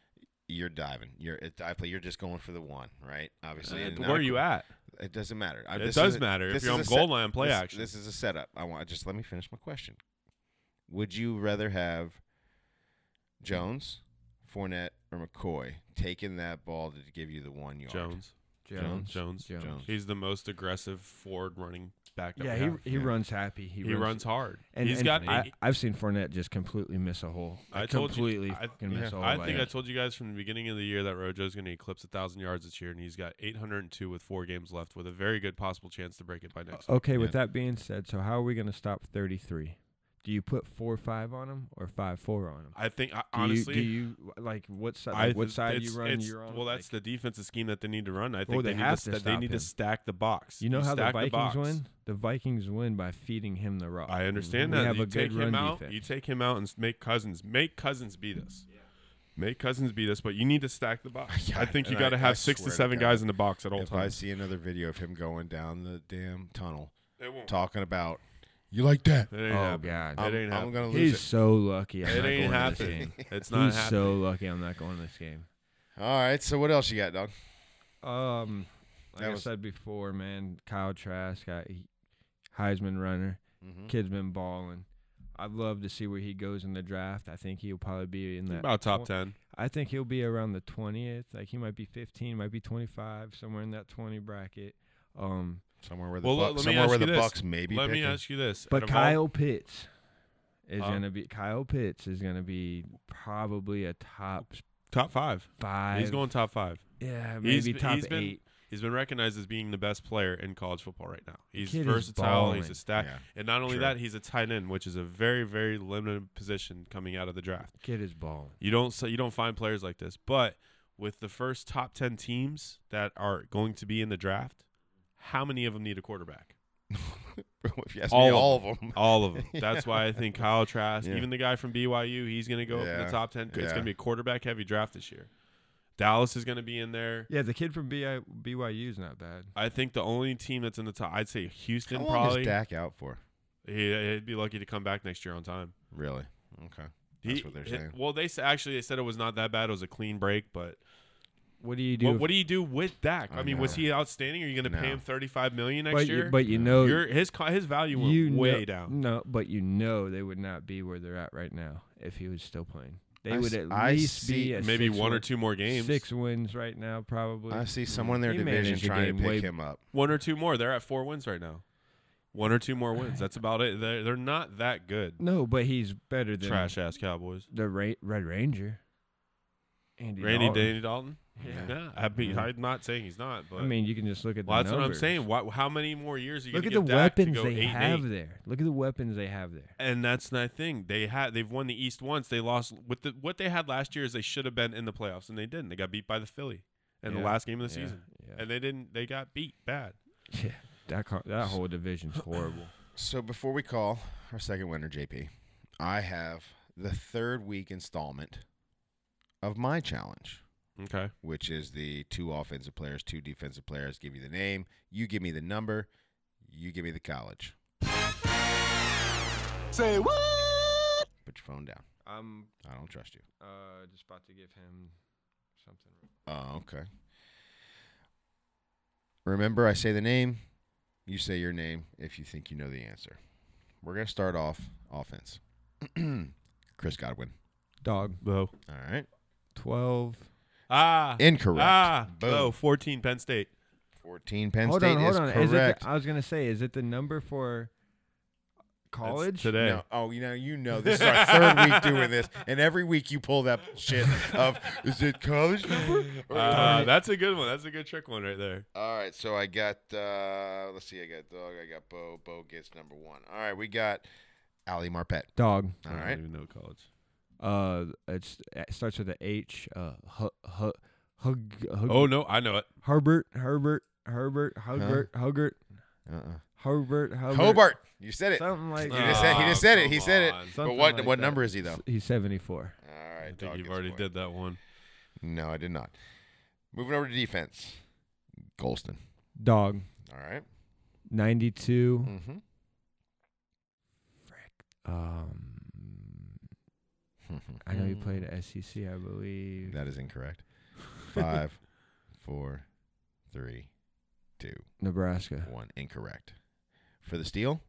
you're diving. You're just going for the one, right? Obviously. And Where are you at? It doesn't matter. It does matter. If you're on goal line, play action. This is a setup. Just let me finish my question. Would you rather have Jones, Fournette, or McCoy taking that ball to give you the 1 yard? Jones. He's the most aggressive forward running back. Yeah, he runs happy. He runs hard. And I've seen Fournette just completely miss a hole. I miss a hole. I think I told you guys from the beginning of the year that Rojo's going to eclipse 1,000 yards this year, and he's got 802 with 4 games left, with a very good possible chance to break it by next week. Okay, with that being said, so how are we going to stop 33? Do you put 4-5 on him or 5-4 on him? I think honestly, do you like what side? What side you run? You're on. Well, that's the defensive scheme that they need to run. I Well, think they need to stack the box. You know how the stack Vikings box. win? The Vikings win by feeding him the rock. I understand We that. have You a take good him run out. defense. You take him out and make Cousins beat us. Make Cousins beat us, but you need to stack the box. Yeah, I think you and got to I have 6 to swear to 7 God, guys in the box at all If I times. see another video of him going down the damn tunnel, It won't. talking about you like that, It ain't Oh happening. God, It ain't I'm happening. gonna lose he's so lucky. I'm It not ain't going to happening. this game. It's not He's happening. so lucky. I'm not going to this game. All right, so what else you got, dog? Like I said before, man, Kyle Trask, Heisman runner. Mm-hmm. Kid's been balling. I'd love to see where he goes in the draft. I think he'll probably be in that About top 10. I think he'll be around the 20th. Like he might be 15, might be 25, somewhere in that 20 bracket. Somewhere where the Well, Bucks, let me somewhere ask where you the this. Bucks maybe. Let me picking. ask you this. But Out of all- Kyle Pitts is Huh? Kyle Pitts is gonna be probably a top 5. 5. He's going top 5. Yeah, He's maybe been- top he's been- 8. He's been recognized as being the best player in college football right now. He's Kid is versatile. He's balling. a stack. Yeah, And not only sure. that, he's a tight end, which is a very, very limited position coming out of the draft. Kid is balling. You don't find players like this. But with the first top 10 teams that are going to be in the draft, how many of them need a quarterback? If you ask All me, of all of them. All of them. That's why I think Kyle Trask, Yeah. even the guy from BYU, he's going to go up in Yeah. the top 10. It's Yeah. going to be a quarterback-heavy draft this year. Dallas is going to be in there. Yeah, the kid from BYU is not bad. I think the only team that's in the top, I'd say Houston How long probably. is Dak out for? He'd be lucky to come back next year on time. Really? Okay. That's what they're saying. Well, they said it was not that bad. It was a clean break, but What do you do? what do you do with Dak? I mean, was know. he outstanding? Are you going to pay No. him $35 million next year? but you know, His value went way down. No, but you know they would not be where they're at right now if he was still playing. They I would s- at I least see- be a Maybe 6 one or win- two more games. 6 wins right now, probably. I see someone in their He division managed the trying to game pick way- him up. One or two more. They're at 4 wins right now. 1 or 2 more wins. That's about it. They're not that good. No, but he's better than Trash ass Cowboys. the Red Ranger. Danny Dalton. Yeah. I'm not saying he's not, but I mean, you can just look at the well, that's what I'm numbers. saying. How many more years are you Look going at to the give Dak to weapons go they 8-8? have there. Look at the weapons they have there. And that's my thing. They've won the East once. They lost with what they had last year is they should have been in the playoffs and they didn't. They got beat by the Philly in the Yeah. last game of the Yeah. season, Yeah. and they didn't. They got beat bad. Yeah. That whole division's horrible. So before we call our second winner, JP, I have the 3rd week installment of my challenge, Okay. which is the 2 offensive players, 2 defensive players. Give you the name, you give me the number, you give me the college. Say what? Put your phone down. I'm I don't trust you. just about to give him something. Oh, okay. Remember, I say the name, you say your name if you think you know the answer. We're going to start off offense. Chris Godwin. Dog. Bo. All right. 12. Incorrect. Boom. Bo. 14 Penn State. 14 Penn Hold State on. is Is it correct. I was gonna say, is it the number for college? That's today. No. Oh, you know, this is our 3rd week doing this, and every week you pull that shit of, is it college number? That's a good one. That's a good trick one right there. All right, so I got, let's see, I got Dog, I got Bo. Bo gets number 1. All right, we got Ali Marpet. Dog. All I right. don't even know college. It starts with a H. Oh no, I know it. Hubert. Hubert. Hobart. You said it. Something like He that. just said, he just said it. He come said it. on. But Something what like what that. number is he, though? He's 74. All right, I Dog think you've gets already a point. did that one. No, I did not. Moving over to defense. Golston. Dog. All right. 92. Mm-hmm. I know he played at SEC, I believe. That is incorrect. 5, 4, 3, 2, Nebraska. 1. Incorrect. For the steal?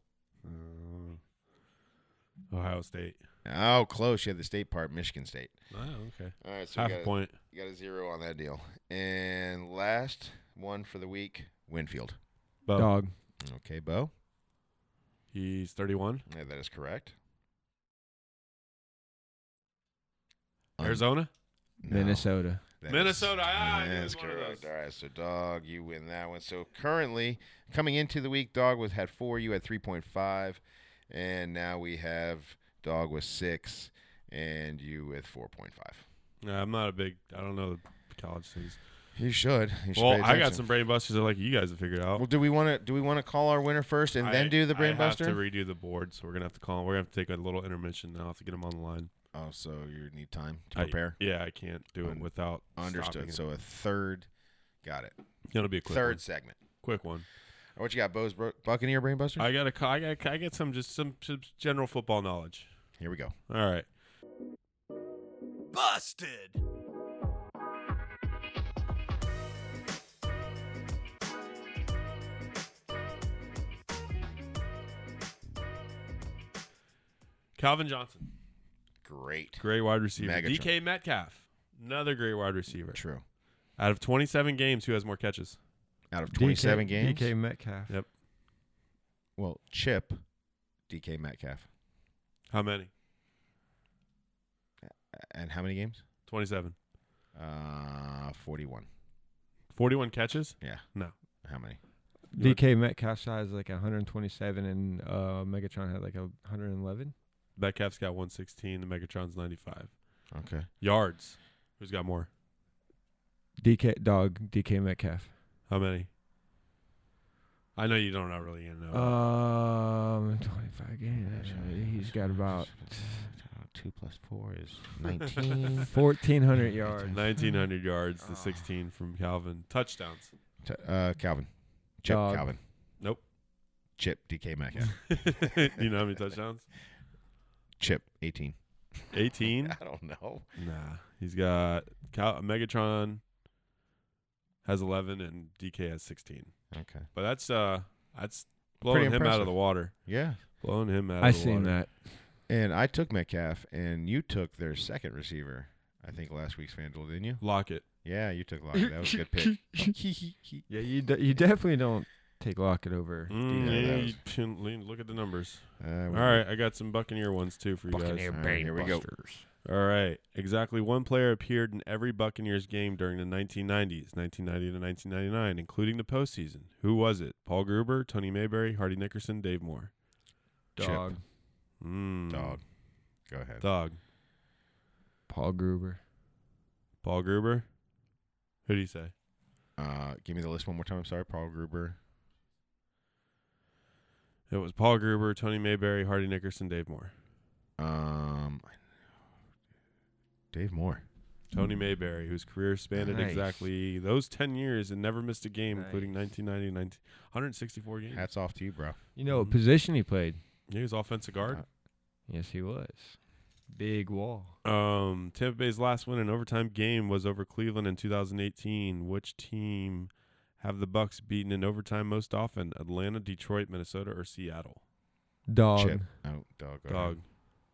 Ohio State. Oh, close. You had the state part, Michigan State. Oh, okay. All right, so Half a point. you got a 0 on that deal. And last one for the week, Winfield. Bo. Dog. Okay, Bo. He's 31. Yeah, that is correct. Arizona? No, Minnesota. that is- Minnesota. I knew it That's was one of correct. those. All right, so Dog, you win that one. So currently, coming into the week, Dog had 4, you had 3.5, and now we have Dog with 6, and you with 4.5. Yeah, I'm not a big. I don't know the college things. You should. Well, pay I got attention. some brain busters that like you guys have figured out. Well, do we want to call our winner first and then do the brain buster? I have to redo the board, so we're gonna have to call. We're gonna have to take a little intermission. I'll have to get them on the line. Oh, so you need time to prepare. Yeah, I can't do it without. Understood. stopping it. So a third. Got it. It'll be a quick Third one. segment. Quick one. What you got, Bo's Buccaneer brain buster? I get some general football knowledge. Here we go. All right. Busted. Calvin Johnson, Great. great wide receiver. Megatron. DK Metcalf, another great wide receiver. True. Out of 27 games, who has more catches? Out of 27 games. DK Metcalf. Yep. Well, Chip, DK Metcalf. How many? And how many games? 27. 41. 41 catches? Yeah. No. How many? DK Metcalf has like 127, and Megatron had like 111. Metcalf's got 116. The Megatron's 95. Okay. Yards. Who's got more? DK Metcalf. How many? I know you don't not really know. 25 games. He's got about 2 plus 4 is 19. 1,400 yards. 1,900 yards to 16 from Calvin. Touchdowns. Calvin. Chip Dog. Calvin. Nope. Chip DK Metcalf. You know how many touchdowns? Chip 18. 18? I don't know. Nah. He's got Megatron has 11 and DK has 16. Okay. But that's Pretty blowing him out impressive. of the water. Yeah. Blowing him out I of the seen water. that. And I took Metcalf, and you took their second receiver. I think last week's FanDuel, didn't you? Lockett. Yeah, you took Lockett. That was a good pick. Yeah, you definitely don't take Lockett over. Yeah, DK. that you shouldn't look at the numbers. All All right, I got some Buccaneer ones too for you guys. All right, here we go. All right. Exactly one player appeared in every Buccaneers game during the 1990s, 1990 to 1999, including the postseason. Who was it? Paul Gruber, Tony Mayberry, Hardy Nickerson, Dave Moore. Dog. Dog. Go ahead. Dog. Paul Gruber. Paul Gruber. Who do you say? Give me the list one more time. I'm sorry. Paul Gruber. It was Paul Gruber, Tony Mayberry, Hardy Nickerson, Dave Moore. Dave Moore. Tony Mayberry, whose career spanned Nice. exactly those 10 years and never missed a game, Nice. including 1990, 164 games. Hats off to you, bro. You know what position he played? He was offensive guard. Yes, he was. Big wall. Tampa Bay's last win in overtime game was over Cleveland in 2018. Which team have the Bucks beaten in overtime most often? Atlanta, Detroit, Minnesota, or Seattle? Dog. Chip. Oh, dog. Go Dog. ahead.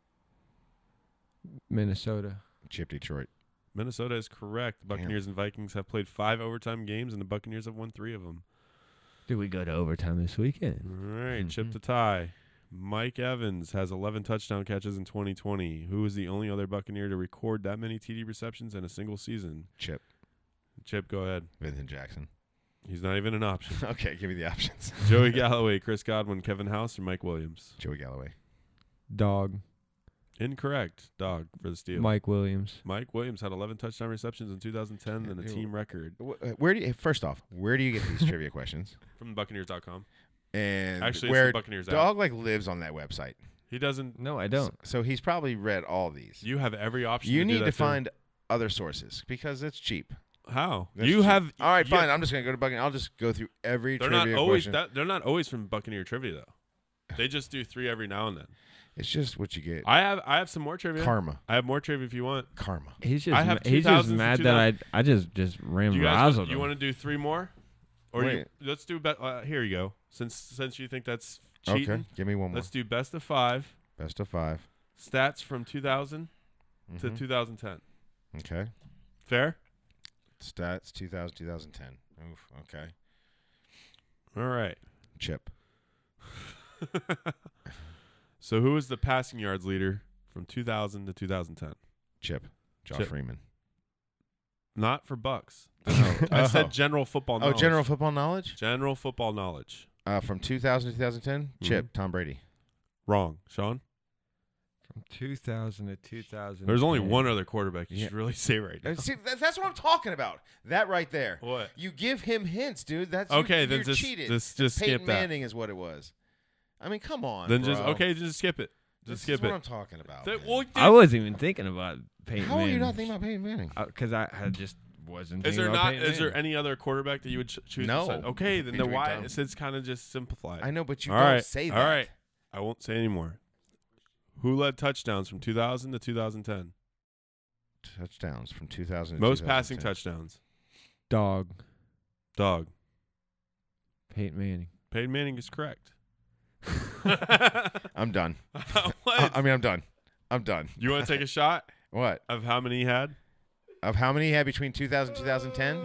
Minnesota. Chip Detroit. Minnesota is correct. The Buccaneers and Vikings have played 5 overtime games, and the Buccaneers have won 3 of them. Did we go to overtime this weekend? All right, chip Mhm. to tie. Mike Evans has 11 touchdown catches in 2020. Who is the only other Buccaneer to record that many TD receptions in a single season? Chip. Chip, go ahead. Vincent Jackson. He's not even an option. Okay, give me the options. Joey Galloway, Chris Godwin, Kevin House, or Mike Williams? Joey Galloway. Dog. Incorrect. Dog for the steal. Mike Williams. Mike Williams had 11 touchdown receptions in 2010 and a team record Where do you? First off, where do you get these trivia questions? from Buccaneers.com. And Actually, where it's the Buccaneers app. Dog lives on that website, He doesn't. No, I don't. so he's probably read all these. You have every option. You to do need that to too. find other sources because it's cheap. How That's you cheap. have. All right, you- fine. I'm just gonna go to Buccaneers. I'll just go through every They're trivia not always. question. They're not always from Buccaneer trivia though. They just do 3 every now and then. It's just what you get. I have some more trivia. Karma. I have more trivia if you want. Karma. He's just I have he's just 2000s and mad that I just ran You guys, razzled you him. want to do 3 more? Or Wait. let's do here you go. Since you think that's cheating, Okay, give me one more. let's do best of 5 Best of 5. stats from 2000 to Mhm. 2010. Okay. Fair? Stats 2000 2010. Oof. Okay. All right. Chip. So who was the passing yards leader from 2000 to 2010? Chip. Josh Chip. Freeman. Not for Bucks. Oh. I Oh. said general football Oh, knowledge. general football knowledge. General football knowledge. From 2000 to 2010. Chip. Tom Brady. Wrong. Sean? From 2000 to 2000. There's only one other quarterback you Yeah. should really say right now. See, that's what I'm talking about. That right there. What? You give him hints, dude. That's Okay, you're then just cheated. just Peyton skip that. Manning is what it was. I mean, come on. Then bro. just skip it. This Just skip is what it. I'm talking about. That- man. well, I wasn't even thinking about Peyton How are Manning. you not thinking about Peyton Manning? Because I just wasn't Is thinking there about not? Peyton Is there Manning. any other quarterback that you would choose? No. besides- Okay, then the Adrian why Thomas. it's kind of just simplified. I know, but you All don't right. say that. All right. I won't say anymore. Who led touchdowns from 2000 to 2010? Touchdowns from 2000 to Most passing 2010. touchdowns. Dog. Dog. Peyton Manning. Peyton Manning is correct. I'm done. What? I mean, I'm done. I'm done. You want to take a shot What? of how many he had? Of how many he had between 2000 and 2010?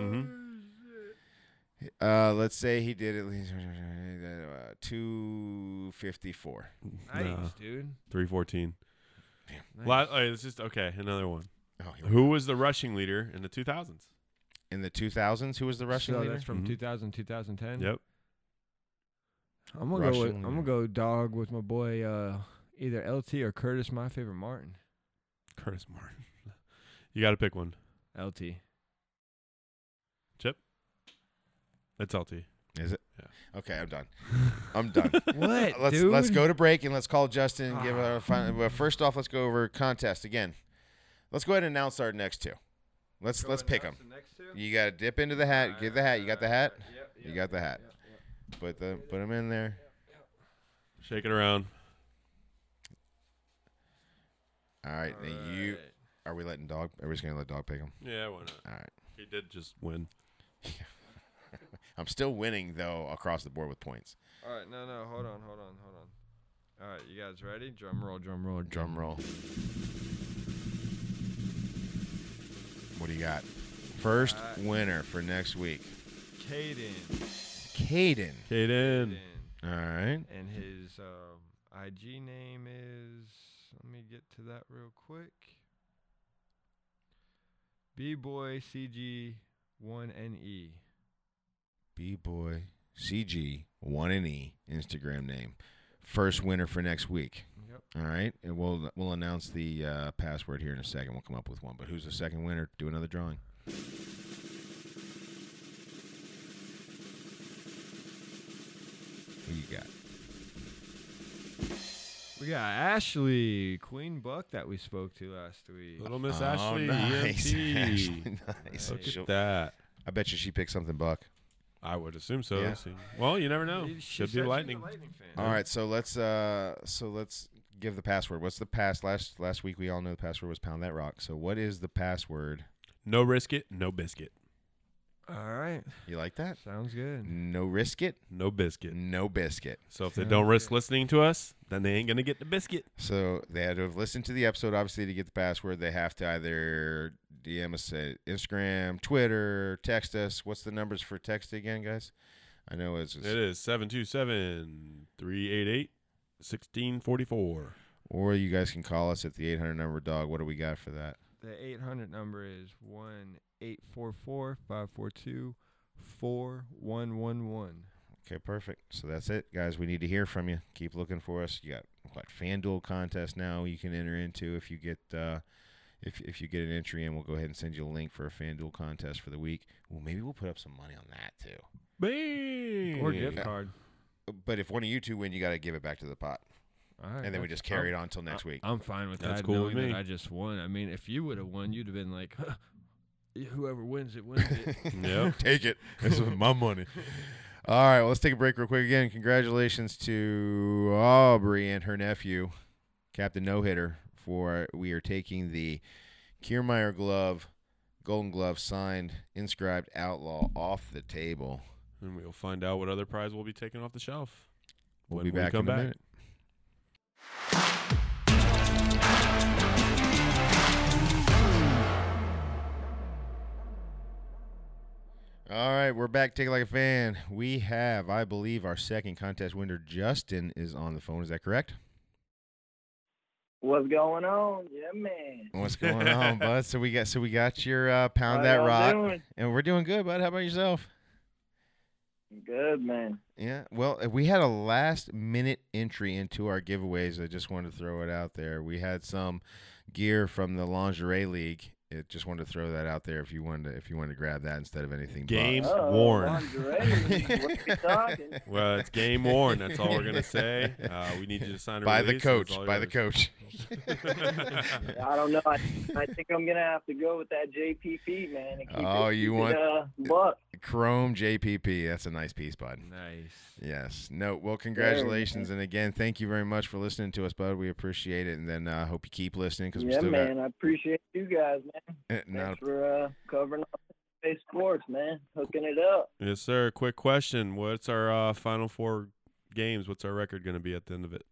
Mm-hmm. Let's say he did at least 254. Nice, No. dude. 314. Nice. It's just okay. Another one. Oh, here we Who go. was the rushing leader in the 2000s? In the 2000s, who was the rushing so leader? that's from Mhm. 2000 2010. Yep. I'm gonna go. With, Rushing I'm gonna leader. go dog with my boy, either LT or Curtis. My favorite Martin. Curtis Martin. You got to pick one. LT. Chip. It's LT. Is it? Yeah. Okay, I'm done. I'm done. What, let's dude? go to break and let's call Justin and give Ah. our final. Well, first off, let's go over contest again. Let's go ahead and announce our next two. Let's pick them. You got to dip into the hat. Give the hat. You got the hat. You got the hat. Put them in there. Shake it around. All right. Now you are we letting dog? Are we just gonna let dog pick them? Yeah, why not? All right. He did just win. I'm still winning though across the board with points. All right, no, hold on. All right, you guys ready? Drum roll. Drum roll. What do you got? First winner for next week. Caden. Caden. Kaden. All right. And his IG name is. Let me get to that real quick. B-Boy CG1NE. B-Boy CG 1NE Instagram name. First winner for next week. Yep. All right. And we'll announce the password here in a second. We'll come up with one. But who's the second winner? Do another drawing. Who you got? We got Ashley, Queen Buck that we spoke to last week. Little Miss Oh, Ashley. nice. EMT. Ashley, nice. Look She'll- at that. I bet you she picked something Buck. I would assume so. Yeah. Well, you never know. She Should said be she's a lightning. fan. All right, so let's give the password. What's the pass? Last week we all know the password was pound that rock. So what is the password? No risk it, no biscuit. All right. You like that? Sounds good. No risk it, No biscuit. no biscuit. So if they Sounds don't risk good. listening to us, then they ain't gonna get the biscuit. So they had to have listened to the episode, obviously, to get the password. They have to either DM us at Instagram, Twitter, text us. What's the numbers for text again, guys? I know it's It is 727-388-1644. or you guys can call us at the 800 number dog. What do we got for that? The 800 number is 1-844-542-4111. Okay, perfect. So that's it, guys. We need to hear from you. Keep looking for us. You got what FanDuel contest now you can enter into if you get if you get an entry in. We'll go ahead and send you a link for a FanDuel contest for the week. Well, maybe we'll put up some money on that too. Bang! Or gift card. But if one of you two win, you got to give it back to the pot, All right, and then we just carry it on until next week. I'm fine with That's that. cool knowing with me. that I just won. I mean, if you would have won, you'd have been like, whoever wins it wins it. Yep. Take it. This is my money. All right, well, let's take a break real quick again. Congratulations to Aubrey and her nephew Captain No Hitter, for we are taking the Kiermaier glove, Golden Glove signed, inscribed Outlaw off the table. And we'll find out what other prize will be taken off the shelf. We'll when be we back come in a back. minute. All right, we're back. Take it like a fan. We have, I believe, our second contest winner, Justin, is on the phone. Is that correct? What's going on? Yeah, man. What's going on, bud? So we got your Pound How That y'all Rock, doing? and we're doing good, bud. How about yourself? Good, man. Yeah. Well, we had a last-minute entry into our giveaways. I just wanted to throw it out there. We had some gear from the Lingerie League. I just wanted to throw that out there if you wanted to grab that instead of anything. Game Bucks. worn. Lingerie. What you talking? Well, it's game worn. That's all we're gonna say. We need you to sign a By the release. coach. That's all By the yours. coach. I don't know. I think I'm gonna have to go with that JPP, man. And keep Oh, it, you keep want- it, Buck. Chrome JPP. That's a nice piece, bud. Nice. Yes. No. Well, congratulations, and again, thank you very much for listening to us, bud. We appreciate it, and then I hope you keep listening because we Yeah, still man. I appreciate you guys, man. got. Thanks for covering up space sports, man. Hooking it up. Yes, sir. Quick question. What's our final 4 games? What's our record going to be at the end of it?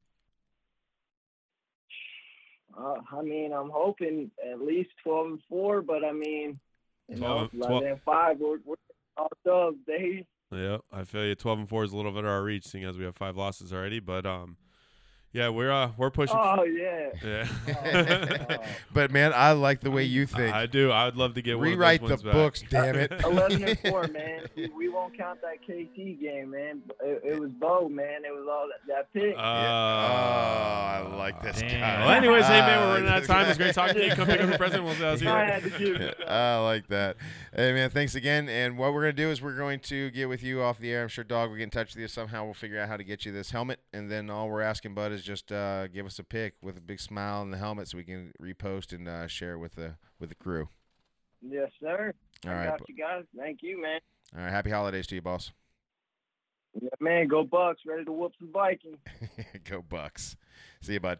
I mean, I'm hoping at least 12-4, but I mean, 12 11-5. We're all dubs, Dave. Yeah, I feel you. 12-4 is a little bit out of our reach, seeing as we have 5 losses already. But yeah, we're pushing. Oh yeah. Yeah. But man, I like the way you think. I do. I would love to get Rewrite one of the those ones books, damn it. 11-4, man. We won't count that KC game, man. It was Bo, man. It was all that pick. back. I like this Damn. guy. Well, anyways, hey man, I we're like running out of this time. guy. It was great talking to you. Come pick up your present. We'll see you I later. had to give it. I like that. Hey, man, thanks again. And what we're going to do is we're going to get with you off the air. I'm sure Dog will get in touch with you somehow. We'll figure out how to get you this helmet. And then all we're asking, Bud, is just give us a pic with a big smile and the helmet so we can repost and share it with the crew. Yes, sir. All I right. got you guys. Thank you, man. All right. Happy holidays to you, boss. Yeah, man. Go Bucks. Ready to whoop some Vikings. Go Bucks. See you, Bud.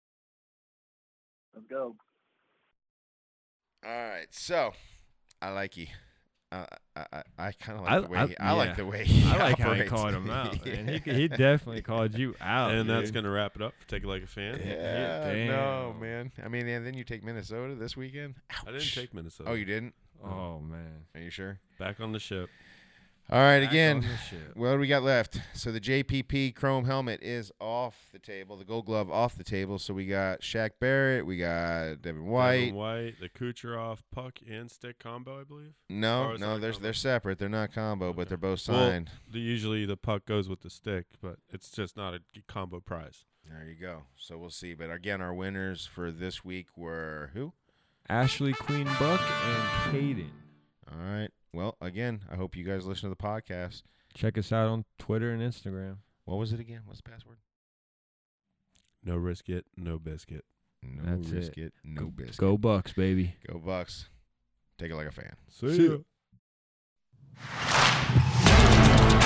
Let's go. All right. So, I like you. I kind of like I- the way I- he, I like yeah. the way he I like how he operates. called him out, Yeah. man. He definitely called you out. And that's dude. going to wrap it up for Take It Like a Fan. Yeah, no, Damn. man. I mean, and then you take Minnesota this weekend. I didn't Ouch. take Minnesota. Oh, you didn't? Oh man. Are you sure? Back on the ship. All right, Back again, on the ship. what do we got left? So the JPP Chrome helmet is off the table. The Gold Glove off the table. So we got Shaq Barrett. We got Devin White. Devin White, the Kucherov puck and stick combo, I believe. No, Or is no, that they're combo? separate. They're not combo, but Okay. they're both Well, signed. Usually the puck goes with the stick, but it's just not a combo prize. There you go. So we'll see. But again, our winners for this week were who? Ashley Queen Buck and Caden. All right. Well, again, I hope you guys listen to the podcast. Check us out on Twitter and Instagram. What was it again? What's the password? No risk it, no biscuit. No That's it. risk it, no biscuit. Go Bucks, baby. Go Bucks. Take it like a fan. See ya. ya.